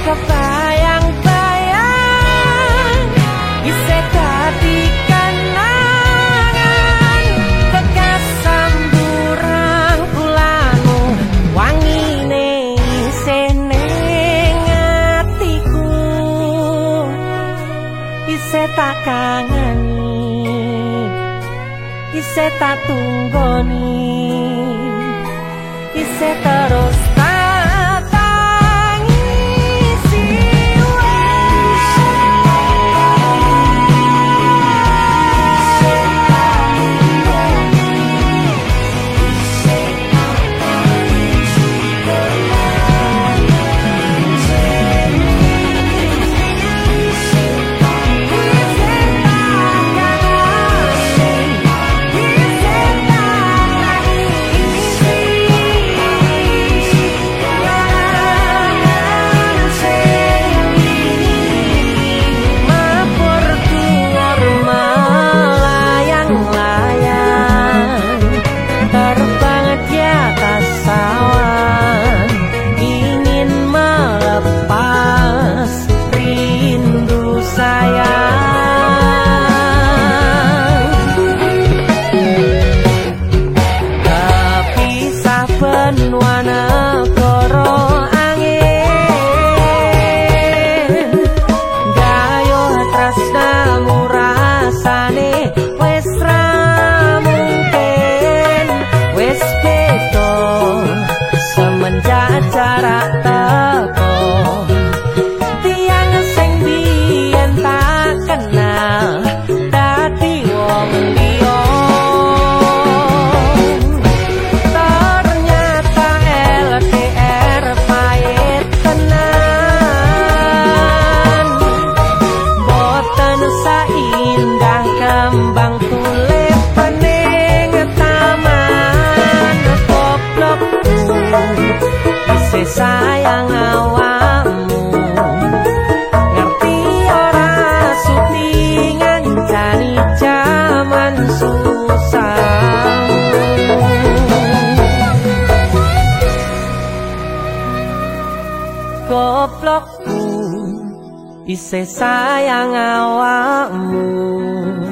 kebayang-bayang isih dadi kenangan bekas samburan kulamu wangine isih ning atiku isih tak kangeni isih tak tunggoni isih terus jarak teko tiang sing biyen tak kenal dadi wong liya ternyata LDR pahit tenan boten saindah kembang tulip pening taman goblokku sayang awakmu ngerti ora sutingan jani jaman susah goblokku isih sayang awakmu